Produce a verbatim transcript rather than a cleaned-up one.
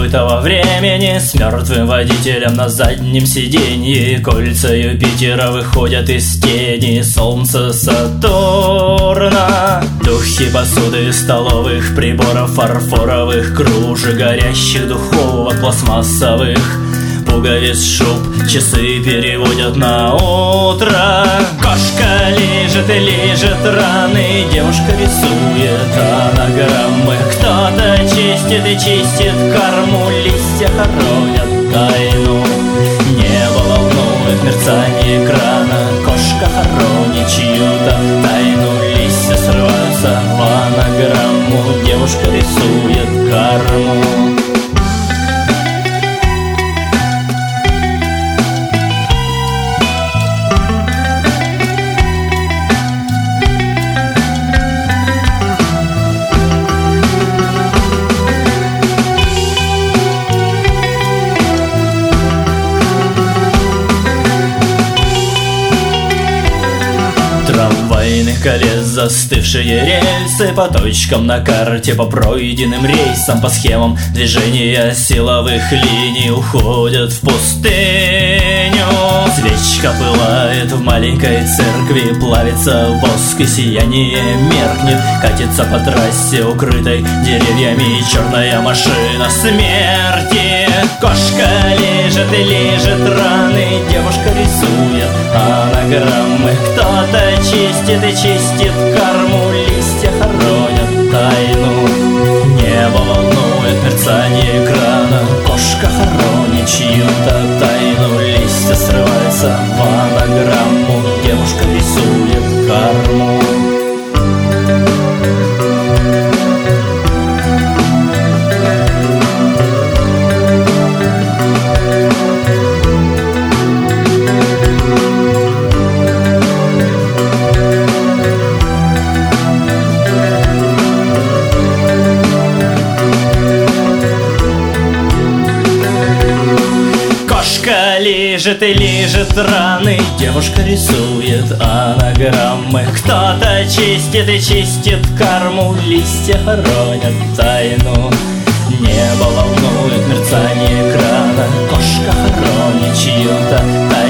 забытого времени, с мертвым водителем на заднем сиденье. Кольца Юпитера выходят из тени солнца Сатурна. Духи посуды, столовых приборов, фарфоровых кружек, горящих духовок пластмассовых, пуговиц, шуб, часы переводят на утро. Кошка лежит и лежит раны, девушка рисует анаграммы. Кто-то чистит и чистит корму, листья хоронят тайну. Небо волнует мерцание экрана, кошка хоронит чью-то тайну. Листья срываются в анаграмму, девушка рисует карму. Трамвайных колес застывшие рельсы, по точкам на карте, по пройденным рейсам, по схемам движения силовых линий уходят в пустыню. Свечка пылает в маленькой церкви, плавится воск и сияние меркнет. Катится по трассе, укрытой деревьями, черная машина смерти. Кошка лежит и лежит раны, девушка рисует анаграммы. Кто-то чистит и чистит корму, листья хоронят тайну. Небо волнует мерцание экрана, кошка хоронит чью-то тайну. Листья срываются в анаграмму, девушка рисует карму. Кошка лежит и лежит раны, девушка рисует анаграммы. Кто-то чистит и чистит карму, листья хоронят тайну. Небо волнует мерцание экрана, кошка хоронит чью-то тайну.